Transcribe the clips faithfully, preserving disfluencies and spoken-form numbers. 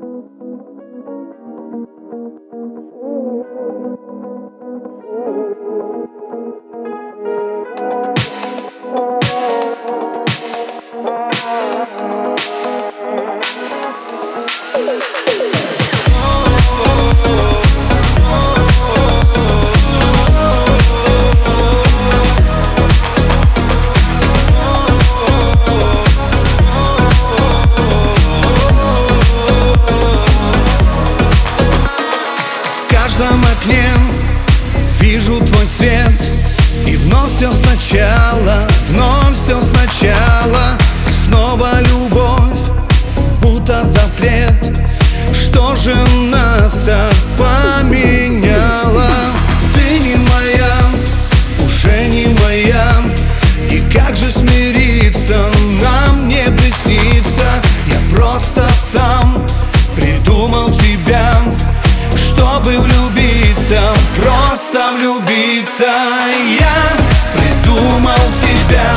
В каждом окне вижу твой свет, и вновь все сначала, вновь все сначала. Снова любовь, будто запрет. Что же нас так поменяло? Ты не моя, уже не моя. И как же смириться, нам не приснится. Я просто сам придумал тебя, чтобы влюбиться, просто влюбиться. Я придумал тебя,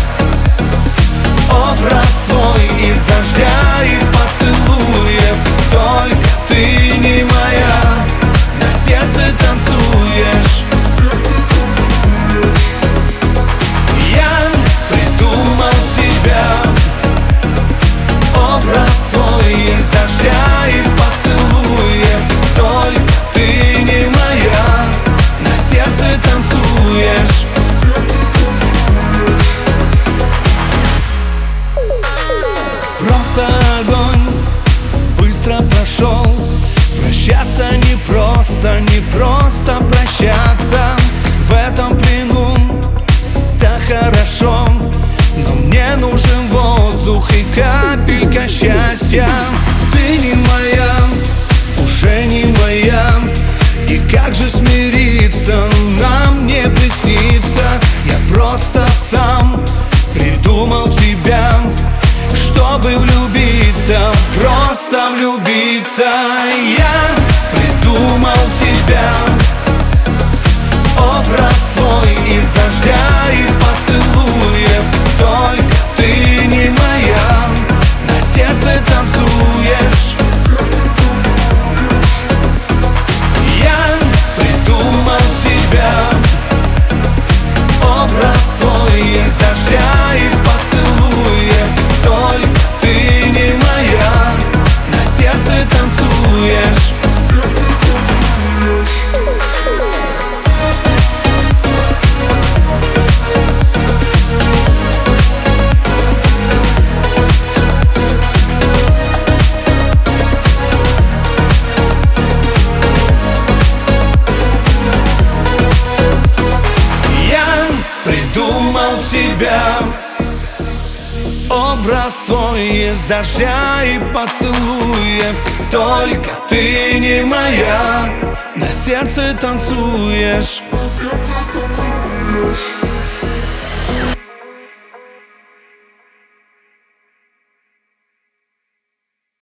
образ твой из дождя и поцелуев. Только ты не моя, на сердце танцуешь. Я придумал тебя, образ твой из дождя и поцелуев. Только ты не моя, на сердце танцуешь. Просто огонь быстро прошел. Прощаться не просто, не просто прощаться. В этом плену так хорошо, но мне нужен воздух и капелька счастья. Ты не моя, уже не моя. И как же смириться, нам не приснится. Я просто сам придумал тебя, чтобы влюбиться, просто влюбиться. Я придумал тебя, образ твой из дождя и поцелуев. Только ты не моя, на сердце танцуешь. Я придумал тебя, образ твой из дождя и поцелуев. Только ты не моя, на сердце танцуешь. Я придумал тебя, образ твой из дождя и поцелуев. Только ты не моя, на сердце танцуешь.